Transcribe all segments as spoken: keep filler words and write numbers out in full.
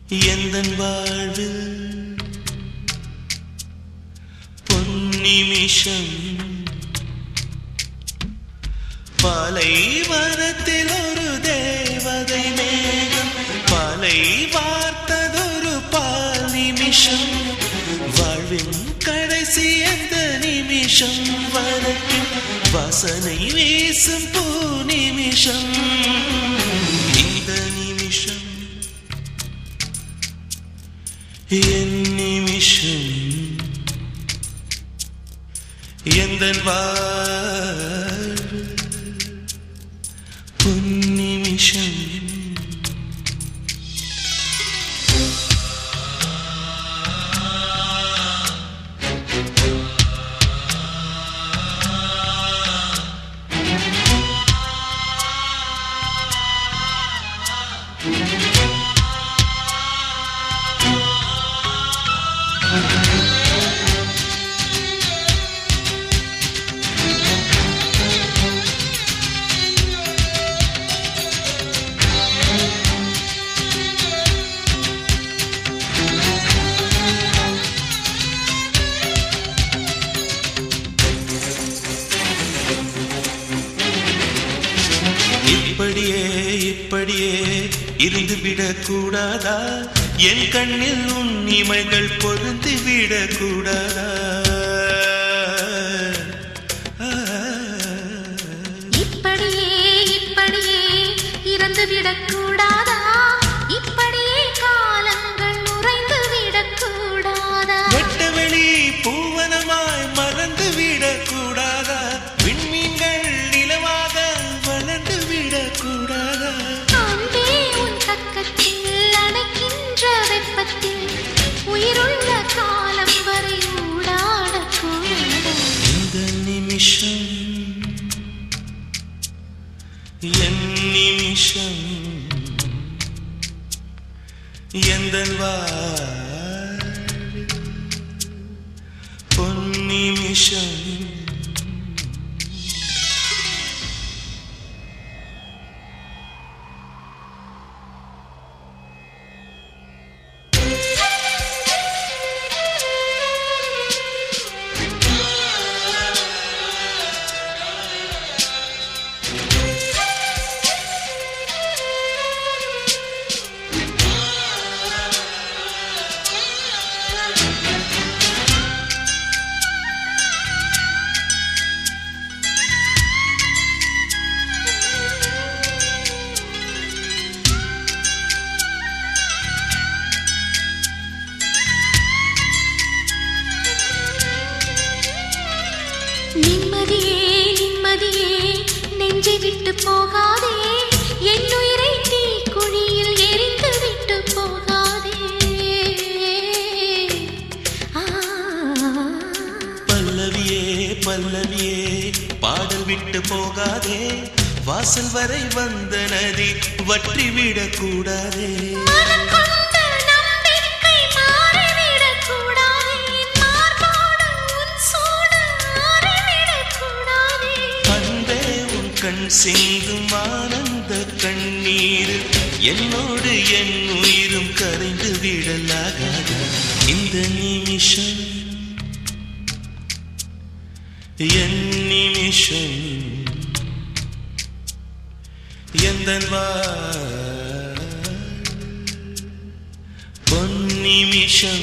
எந்தன் வாழ்வில் பொன்னிமிஷம் பாலைவனத்தில் ஒரு தேவதை மேகம் பாலை வார்த்ததொரு பால் நிமிஷம் வாழ்வின் கடைசி அந்த நிமிஷம் வரைக்கும் வாசனை வீசும் பூ நிமிஷம் இந்த நிமிஷம் என் நிமிஷம் எந்தன் வாழ்வு பொன்னிமிஷம் இப்படியே இப்படியே இருந்து விடக்கூடாதா என் கண்ணில் உன் இமைகள் பொருந்து விடக்கூடாதா இப்படியே இப்படியே இருந்து விடக்கூடாதா இப்படியே காலங்கள் நுரைந்து விடக்கூடாதா வெட்டவெளி பூவனமாய் மறந்து விடக்கூடாதா விண்மீன்கள் நிலவாக வளர்ந்து விடக்கூடாதா அன்பே உன் பக்கத்தில் அணைக்கின்ற வெப்பத்தில் உயிருள்ள காலம் வரை ஊடாடக்கூடாதா இந்த நிமிஷம் என் நிமிஷம் எந்தன் வாழ்வு பொன்னிமிஷம் நிம்மதியே நிம்மதியே நெஞ்சை விட்டு போகாதே என் உயிரை தீக்குழியில் எரிந்து விட்டு போகாதே பல்லவியே பல்லவியே பாடல் விட்டு போகாதே வாசல் வரை வந்த நதி வற்றி விடக்கூடாதே கண் சிந்தும் ஆனந்த கண்ணீர் என்னோடு என் உயிரும் கரைந்து விடலாகாத இந்த நிமிஷம் என் நிமிஷம் எந்தன் வாழ்வு பொன்னிமிஷம்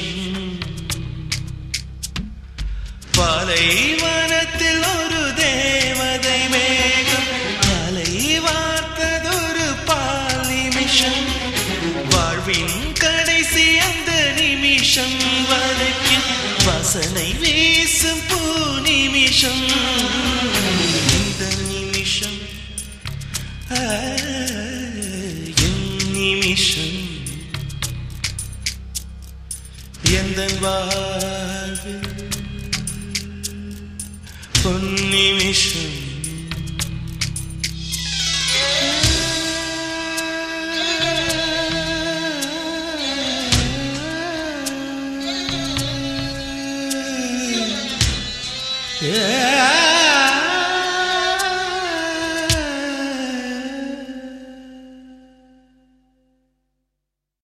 பாலைவனத்தில் ஒரு தேவதை மேகம் பாலை வார்த்ததொரு பால் நிமிஷம் வாழ்வின் கடைசி அந்த நிமிஷம் வரைக்கும் வாசனை வீசும் பூ நிமிஷம் இந்த நிமிஷம் என் நிமிஷம் எந்தன் வாழ்வு பொன்னிமிஷம் Yeah.